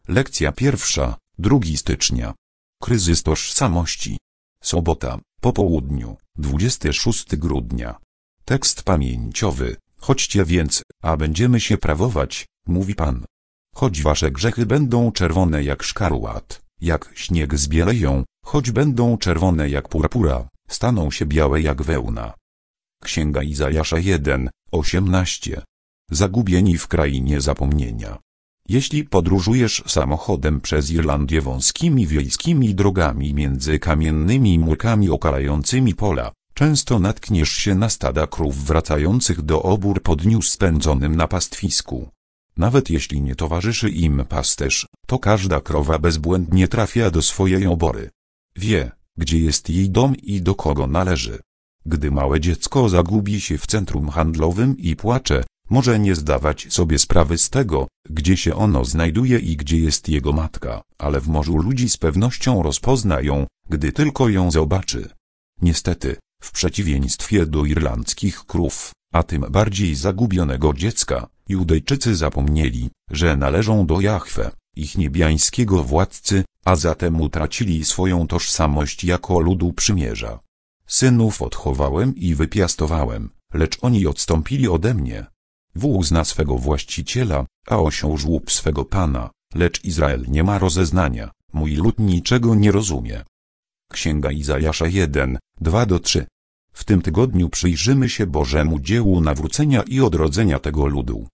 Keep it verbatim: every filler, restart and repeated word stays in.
Lekcja pierwsza, drugiego stycznia. Kryzys tożsamości. Sobota, po południu, dwudziestego szóstego grudnia. Tekst pamięciowy. Chodźcie więc, a będziemy się prawować, mówi Pan. Choć wasze grzechy będą czerwone jak szkarłat, jak śnieg zbieleją, choć będą czerwone jak purpura, staną się białe jak wełna. Księga Izajasza jeden, osiemnaście. Zagubieni w krainie zapomnienia. Jeśli podróżujesz samochodem przez Irlandię wąskimi wiejskimi drogami między kamiennymi murkami okalającymi pola, często natkniesz się na stada krów wracających do obór po dniu spędzonym na pastwisku. Nawet jeśli nie towarzyszy im pasterz, to każda krowa bezbłędnie trafia do swojej obory. Wie, gdzie jest jej dom i do kogo należy. Gdy małe dziecko zagubi się w centrum handlowym i płacze, może nie zdawać sobie sprawy z tego, gdzie się ono znajduje i gdzie jest jego matka, ale w morzu ludzi z pewnością rozpozna ją, gdy tylko ją zobaczy. Niestety, w przeciwieństwie do irlandzkich krów, a tym bardziej zagubionego dziecka, Judejczycy zapomnieli, że należą do Jahwe, ich niebiańskiego władcy, a zatem utracili swoją tożsamość jako ludu przymierza. Synów odchowałem i wypiastowałem, lecz oni odstąpili ode mnie. Wół zna swego właściciela, a osioł żłób swego pana, lecz Izrael nie ma rozeznania, mój lud niczego nie rozumie. Księga Izajasza jeden, dwa do trzech. W tym tygodniu przyjrzymy się Bożemu dziełu nawrócenia i odrodzenia tego ludu.